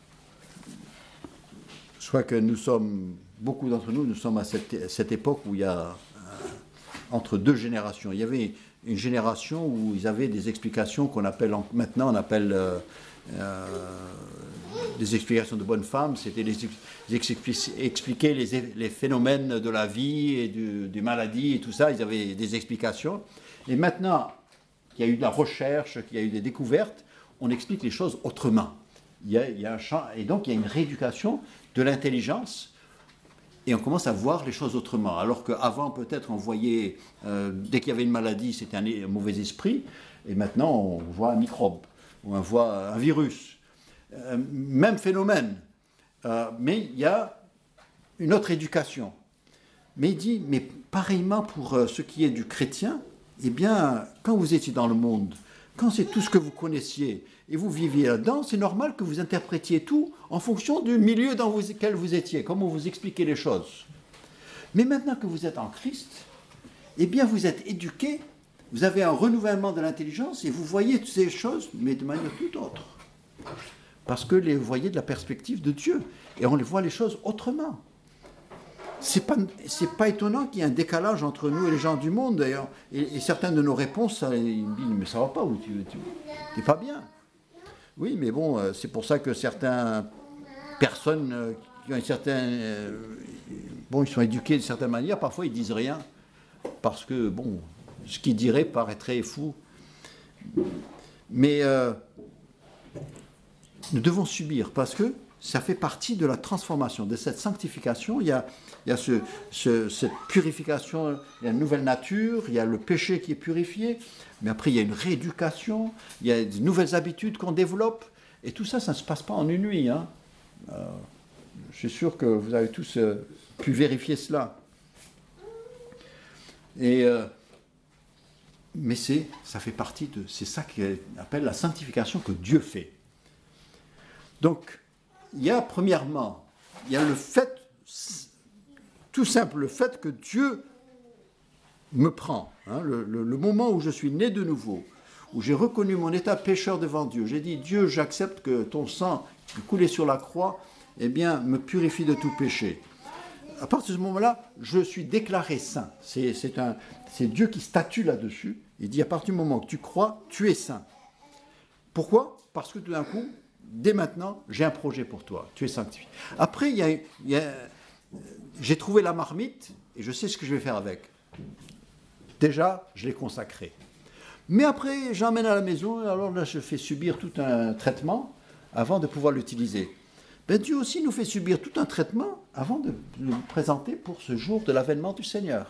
je crois que nous sommes, beaucoup d'entre nous, nous sommes à cette, cette époque où il y a euh, entre deux générations. Il y avait une génération où ils avaient des explications qu'on appelle, maintenant on appelle euh, euh, des explications de bonnes femmes, c'était les, les expli- expliquer les, les phénomènes de la vie et du, des maladies et tout ça, ils avaient des explications. Et maintenant qu'il y a eu de la recherche, qu'il y a eu des découvertes, on explique les choses autrement. Il y a, il y a un champ, et donc il y a une rééducation de l'intelligence et on commence à voir les choses autrement. Alors qu'avant, peut-être, on voyait, euh, dès qu'il y avait une maladie, c'était un, un mauvais esprit, et maintenant, on voit un microbe, ou on voit un virus. Euh, même phénomène, euh, mais il y a une autre éducation. Mais il dit, mais pareillement pour euh, ce qui est du chrétien, eh bien, quand vous étiez dans le monde, quand c'est tout ce que vous connaissiez, et vous viviez là-dedans, c'est normal que vous interprétiez tout en fonction du milieu dans lequel vous étiez, comment vous expliquez les choses. Mais maintenant que vous êtes en Christ, eh bien vous êtes éduqué, vous avez un renouvellement de l'intelligence et vous voyez toutes ces choses, mais de manière tout autre. Parce que vous voyez de la perspective de Dieu, et on les voit les choses autrement. C'est pas, c'est pas étonnant qu'il y ait un décalage entre nous et les gens du monde, d'ailleurs. Et, et certaines de nos réponses, ça, ils me disent, mais ça va pas, ou tu, tu t'es pas bien. Oui, mais bon, c'est pour ça que certaines personnes qui ont une certaine... Bon, ils sont éduqués de certaine manière, parfois ils disent rien, parce que, bon, ce qu'ils diraient paraîtrait fou. Mais euh, nous devons subir, parce que ça fait partie de la transformation, de cette sanctification. Il y a, il y a ce, ce, cette purification, il y a une nouvelle nature, il y a le péché qui est purifié, mais après il y a une rééducation, il y a de nouvelles habitudes qu'on développe, et tout ça, ça ne se passe pas en une nuit. Hein. Euh, je suis sûr que vous avez tous euh, pu vérifier cela. Et, euh, mais c'est, ça fait partie de, c'est ça qu'on appelle la sanctification que Dieu fait. Donc, il y a premièrement, il y a le fait, tout simple, le fait que Dieu me prend, hein, le, le, le moment où je suis né de nouveau, où j'ai reconnu mon état pécheur devant Dieu, j'ai dit, Dieu, j'accepte que ton sang qui coulait sur la croix, eh bien, me purifie de tout péché. À partir de ce moment-là, je suis déclaré saint. C'est, c'est, un, c'est Dieu qui statue là-dessus. Il dit, à partir du moment que tu crois, tu es saint. Pourquoi ? Parce que tout d'un coup, dès maintenant, j'ai un projet pour toi. Tu es sanctifié. Après, il y a, il y a, j'ai trouvé la marmite et je sais ce que je vais faire avec. Déjà, je l'ai consacré. Mais après, j'emmène à la maison, alors là, je fais subir tout un traitement avant de pouvoir l'utiliser. Ben, Dieu aussi nous fait subir tout un traitement avant de nous présenter pour ce jour de l'avènement du Seigneur.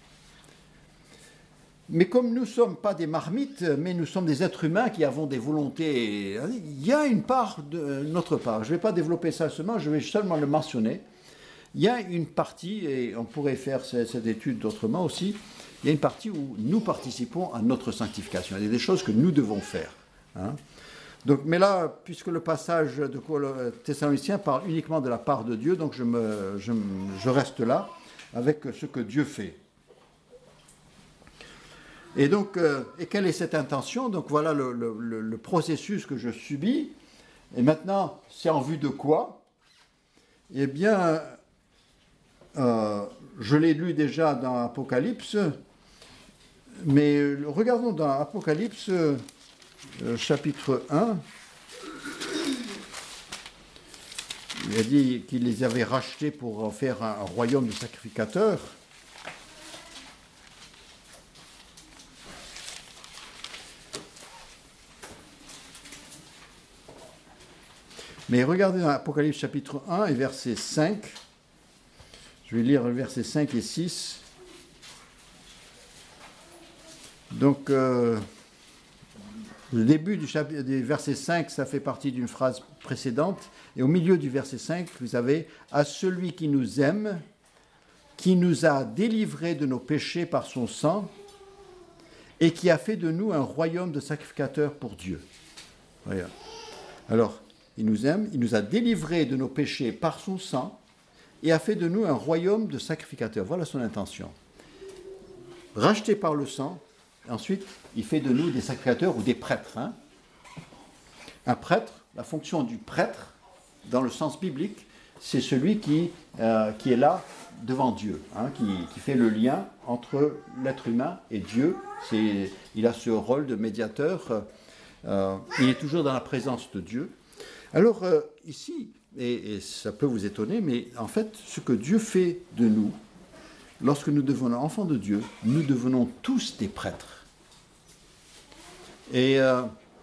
Mais comme nous ne sommes pas des marmites, mais nous sommes des êtres humains qui avons des volontés, il y a une part de notre part. Je ne vais pas développer ça seulement, je vais seulement le mentionner. Il y a une partie, et on pourrait faire cette étude autrement aussi, il y a une partie où nous participons à notre sanctification. Il y a des choses que nous devons faire. Hein. Donc, mais là, puisque le passage de Thessaloniciens parle uniquement de la part de Dieu, donc je, me, je, je reste là avec ce que Dieu fait. Et donc, euh, et quelle est cette intention ? Donc voilà le, le, le processus que je subis. Et maintenant, c'est en vue de quoi ? Eh bien, euh, je l'ai lu déjà dans Apocalypse, mais regardons dans Apocalypse, euh, chapitre un. Il a dit qu'il les avait rachetés pour en faire un, un royaume de sacrificateurs. Mais regardez dans Apocalypse chapitre un et verset cinq. Je vais lire le verset cinq et six. Donc, euh, le début du, chapitre, du verset cinq, ça fait partie d'une phrase précédente. Et au milieu du verset cinq, vous avez « À celui qui nous aime, qui nous a délivrés de nos péchés par son sang, et qui a fait de nous un royaume de sacrificateurs pour Dieu. » Regarde. Alors, il nous aime, il nous a délivrés de nos péchés par son sang et a fait de nous un royaume de sacrificateurs. Voilà son intention. Rachetés par le sang, ensuite, il fait de nous des sacrificateurs ou des prêtres. Hein. Un prêtre, la fonction du prêtre, dans le sens biblique, c'est celui qui, euh, qui est là devant Dieu, hein, qui, qui fait le lien entre l'être humain et Dieu. C'est, il a ce rôle de médiateur. Euh, il est toujours dans la présence de Dieu. Alors euh, ici, et, et ça peut vous étonner, mais en fait, ce que Dieu fait de nous, lorsque nous devenons enfants de Dieu, nous devenons tous des prêtres. Et euh,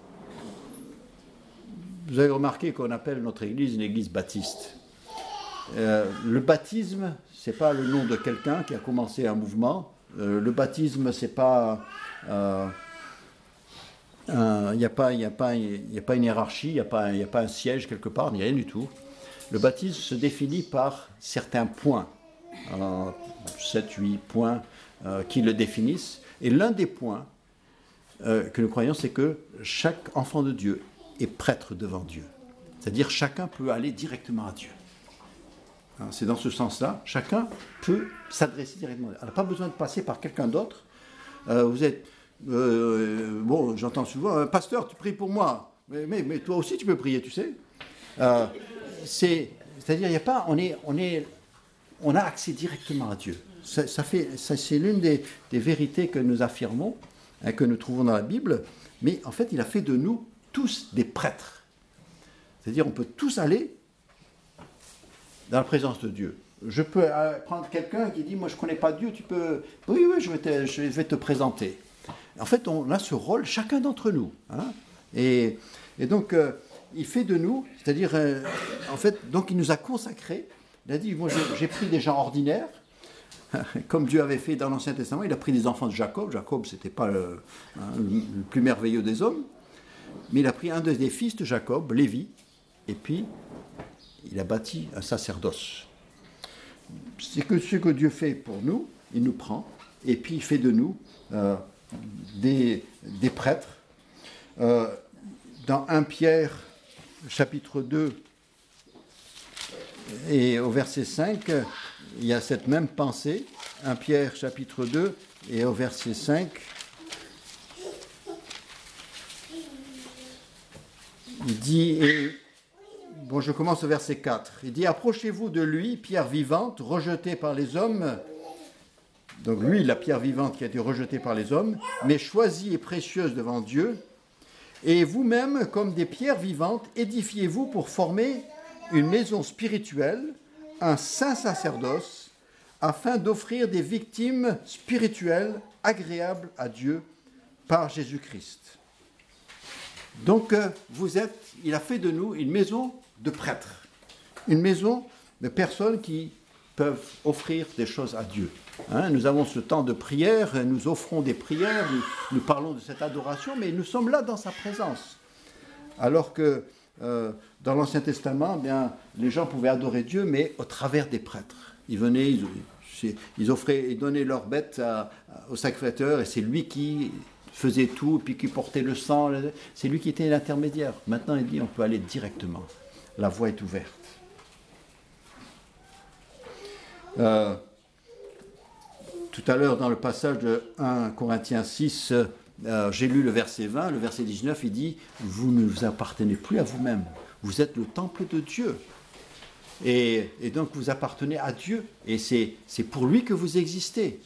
vous avez remarqué qu'on appelle notre église une église baptiste. Euh, le baptisme, c'est pas le nom de quelqu'un qui a commencé un mouvement. Euh, le baptisme, c'est pas... Euh, Il euh, n'y a, a, a, a pas une hiérarchie, il n'y a, a pas un siège quelque part, il n'y a rien du tout. Le baptisme se définit par certains points, euh, sept huit points euh, qui le définissent. Et l'un des points euh, que nous croyons, c'est que chaque enfant de Dieu est prêtre devant Dieu. C'est-à-dire chacun peut aller directement à Dieu. Hein, c'est dans ce sens-là, chacun peut s'adresser directement. On n'a pas besoin de passer par quelqu'un d'autre. Euh, vous êtes... Euh, bon, j'entends souvent, pasteur, tu pries pour moi, mais, mais, mais toi aussi tu peux prier, tu sais. Euh, c'est, c'est-à-dire, il y a pas, on est, on est, on a accès directement à Dieu. Ça, ça fait, ça, c'est l'une des, des vérités que nous affirmons, hein, que nous trouvons dans la Bible. Mais en fait, il a fait de nous tous des prêtres. C'est-à-dire, on peut tous aller dans la présence de Dieu. Je peux prendre quelqu'un qui dit, moi je ne connais pas Dieu, tu peux, oui, oui, je vais te, je vais te présenter. En fait, on a ce rôle, chacun d'entre nous. Hein, et, et donc, euh, il fait de nous, c'est-à-dire, euh, en fait, donc il nous a consacrés. Il a dit, moi, j'ai, j'ai pris des gens ordinaires, comme Dieu avait fait dans l'Ancien Testament. Il a pris des enfants de Jacob. Jacob, c'était pas le, hein, le plus merveilleux des hommes, mais il a pris un des fils de Jacob, Lévi, et puis il a bâti un sacerdoce. C'est que ce que Dieu fait pour nous, il nous prend, et puis il fait de nous euh, Des, des prêtres. Euh, dans premier Pierre, chapitre deux, et au verset cinq, il y a cette même pensée. premier Pierre, chapitre deux, et au verset cinq, il dit, et, bon, je commence au verset quatre, il dit « Approchez-vous de lui, pierre vivante, rejetée par les hommes », donc lui, la pierre vivante qui a été rejetée par les hommes, mais choisie et précieuse devant Dieu. Et vous-même, comme des pierres vivantes, édifiez-vous pour former une maison spirituelle, un saint sacerdoce, afin d'offrir des victimes spirituelles agréables à Dieu par Jésus-Christ. Donc vous êtes, il a fait de nous une maison de prêtres, une maison de personnes qui peuvent offrir des choses à Dieu. Hein, nous avons ce temps de prière, nous offrons des prières, nous, nous parlons de cette adoration, mais nous sommes là dans sa présence. Alors que euh, dans l'Ancien Testament, eh bien, les gens pouvaient adorer Dieu, mais au travers des prêtres. Ils venaient, ils, ils offraient, ils donnaient leurs bêtes à, à, au sacrificateur, et c'est lui qui faisait tout, puis qui portait le sang, c'est lui qui était l'intermédiaire. Maintenant, il dit, on peut aller directement. La voie est ouverte. Euh, tout à l'heure, dans le passage de premier Corinthiens six, euh, j'ai lu le verset vingt, le verset dix-neuf, il dit « Vous ne vous appartenez plus à vous-même, vous êtes le temple de Dieu. » Et, et donc, vous appartenez à Dieu, et c'est, c'est pour lui que vous existez.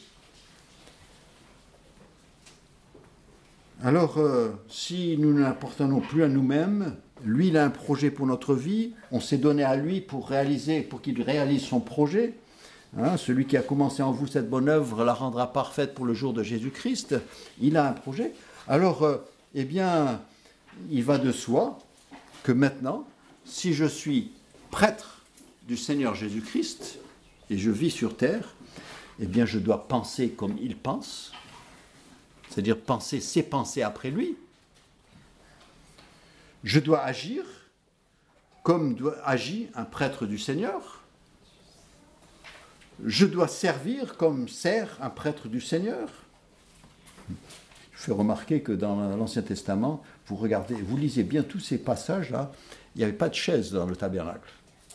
Alors, euh, si nous ne l'appartenons plus à nous-mêmes, lui, il a un projet pour notre vie, on s'est donné à lui pour réaliser, pour qu'il réalise son projet. Hein, celui qui a commencé en vous cette bonne œuvre la rendra parfaite pour le jour de Jésus-Christ. Il a un projet. Alors, euh, eh bien, il va de soi que maintenant, si je suis prêtre du Seigneur Jésus-Christ et je vis sur terre, eh bien, je dois penser comme il pense, c'est-à-dire penser ses pensées après lui. Je dois agir comme doit agir un prêtre du Seigneur. Je dois servir comme sert un prêtre du Seigneur. Il je fais remarquer que dans l'Ancien Testament, vous regardez, vous lisez bien tous ces passages-là, il n'y avait pas de chaise dans le tabernacle.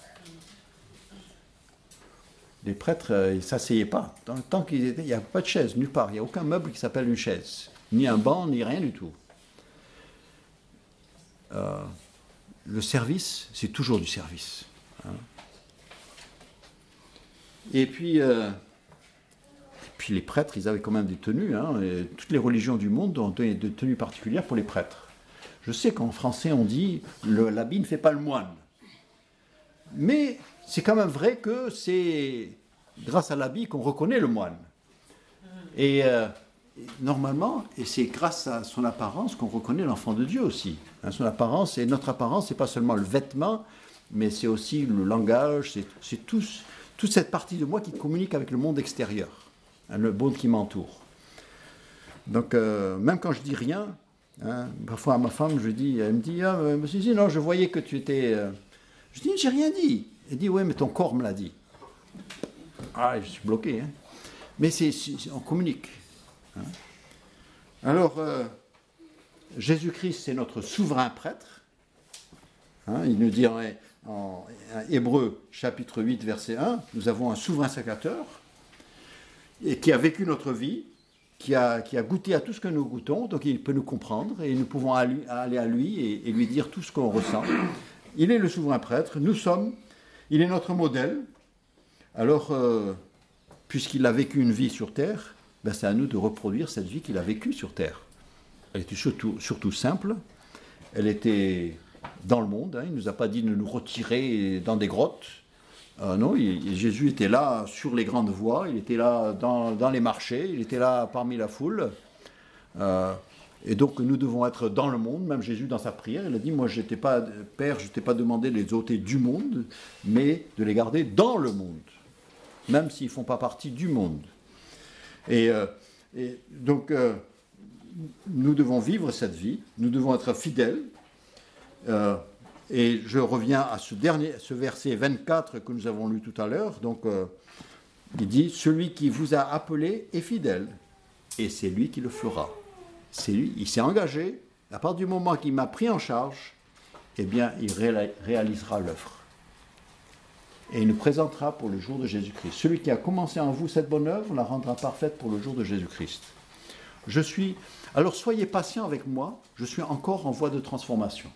Les prêtres, euh, ils ne s'asseyaient pas. Tant, tant qu'ils étaient, il n'y a pas de chaise, nulle part. Il n'y a aucun meuble qui s'appelle une chaise. Ni un banc, ni rien du tout. Euh, le service, c'est toujours du service. Hein. Et puis, euh, et puis les prêtres, ils avaient quand même des tenues. Hein, et toutes les religions du monde ont donné des tenues particulières pour les prêtres. Je sais qu'en français, on dit le, l'habit ne fait pas le moine. Mais c'est quand même vrai que c'est grâce à l'habit qu'on reconnaît le moine. Et euh, normalement, et c'est grâce à son apparence qu'on reconnaît l'enfant de Dieu aussi. Hein, son apparence, et notre apparence, c'est pas seulement le vêtement, mais c'est aussi le langage, c'est, c'est tout, toute cette partie de moi qui communique avec le monde extérieur, hein, le monde qui m'entoure. Donc, euh, même quand je dis rien, hein, parfois à ma femme, je dis, elle me dit, ah, monsieur Zine, non, je voyais que tu étais... Euh... Je dis, j'ai rien dit. Elle dit, oui, mais ton corps me l'a dit. Ah, je suis bloqué. Hein. Mais c'est, c'est, on communique. Hein. Alors, euh, Jésus-Christ, c'est notre souverain prêtre. Hein, il nous dit en, en Hébreux, chapitre huit, verset un, nous avons un souverain sacrificateur et qui a vécu notre vie, qui a, qui a goûté à tout ce que nous goûtons, donc il peut nous comprendre et nous pouvons aller à lui et, et lui dire tout ce qu'on ressent. Il est le souverain prêtre, nous sommes, il est notre modèle. Alors, euh, puisqu'il a vécu une vie sur terre, ben c'est à nous de reproduire cette vie qu'il a vécue sur terre. Elle était surtout, surtout simple, elle était dans le monde, hein, il ne nous a pas dit de nous retirer dans des grottes. Euh, non, il, Jésus était là sur les grandes voies, il était là dans, dans les marchés, il était là parmi la foule. Euh, Et donc nous devons être dans le monde, même Jésus dans sa prière, il a dit, moi je n'étais pas, Père, je ne t'ai pas demandé de les ôter du monde, mais de les garder dans le monde, même s'ils ne font pas partie du monde. Et, euh, et donc euh, nous devons vivre cette vie, nous devons être fidèles, euh, et je reviens à ce, dernier, ce verset vingt-quatre que nous avons lu tout à l'heure, donc euh, il dit, celui qui vous a appelé est fidèle, et c'est lui qui le fera. C'est lui, il s'est engagé, à partir du moment qu'il m'a pris en charge, eh bien, il ré- réalisera l'œuvre. Et il nous présentera pour le jour de Jésus-Christ. Celui qui a commencé en vous cette bonne œuvre la rendra parfaite pour le jour de Jésus-Christ. Je suis, alors soyez patient avec moi, je suis encore en voie de transformation.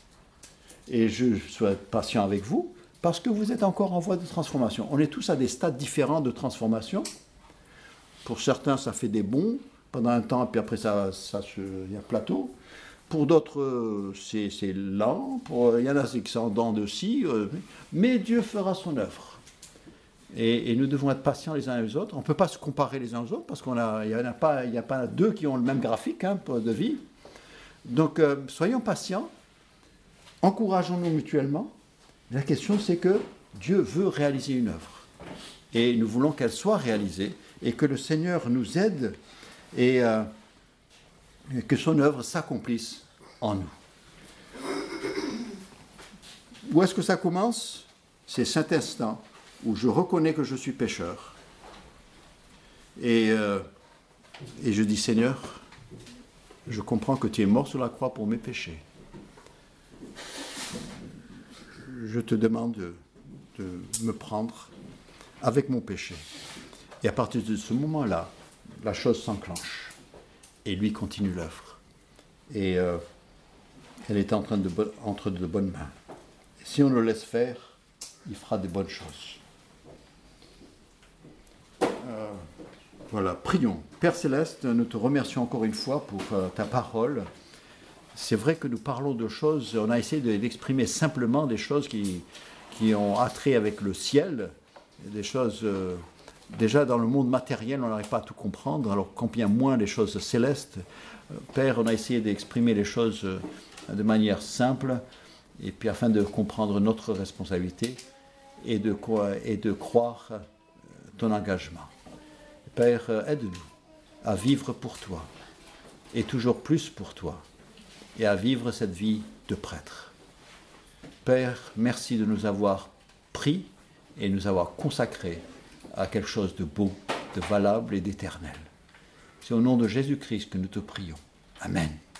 Et je suis patient avec vous, parce que vous êtes encore en voie de transformation. On est tous à des stades différents de transformation. Pour certains, ça fait des bons, pendant un temps, puis après, ça, ça se, il y a plateau. Pour d'autres, c'est, c'est lent. Pour, il y en a qui sont en dents de scie. Euh, mais Dieu fera son œuvre. Et, et nous devons être patients les uns les autres. On ne peut pas se comparer les uns aux autres, parce qu'il n'y en a pas, il y a pas deux qui ont le même graphique hein, de vie. Donc, euh, soyons patients. Encourageons-nous mutuellement. La question, c'est que Dieu veut réaliser une œuvre. Et nous voulons qu'elle soit réalisée. Et que le Seigneur nous aide et euh, que son œuvre s'accomplisse en nous. Où est-ce que ça commence? C'est cet instant où je reconnais que je suis pécheur et, euh, et je dis, Seigneur, je comprends que tu es mort sur la croix pour mes péchés. Je te demande de, de me prendre avec mon péché. Et à partir de ce moment-là, la chose s'enclenche et lui continue l'œuvre. Et euh, elle est en train de bo- entre de bonnes mains. Et si on le laisse faire, il fera de bonnes choses. Euh, voilà, prions. Père Céleste, nous te remercions encore une fois pour euh, ta parole. C'est vrai que nous parlons de choses, on a essayé de, d'exprimer simplement des choses qui, qui ont attrait avec le ciel, des choses... Euh, Déjà, dans le monde matériel, on n'arrive pas à tout comprendre, alors combien moins les choses célestes. Père, on a essayé d'exprimer les choses de manière simple, et puis afin de comprendre notre responsabilité et de, et de croire ton engagement. Père, aide-nous à vivre pour toi, et toujours plus pour toi, et à vivre cette vie de prêtre. Père, merci de nous avoir pris et nous avoir consacrés à quelque chose de beau, de valable et d'éternel. C'est au nom de Jésus-Christ que nous te prions. Amen.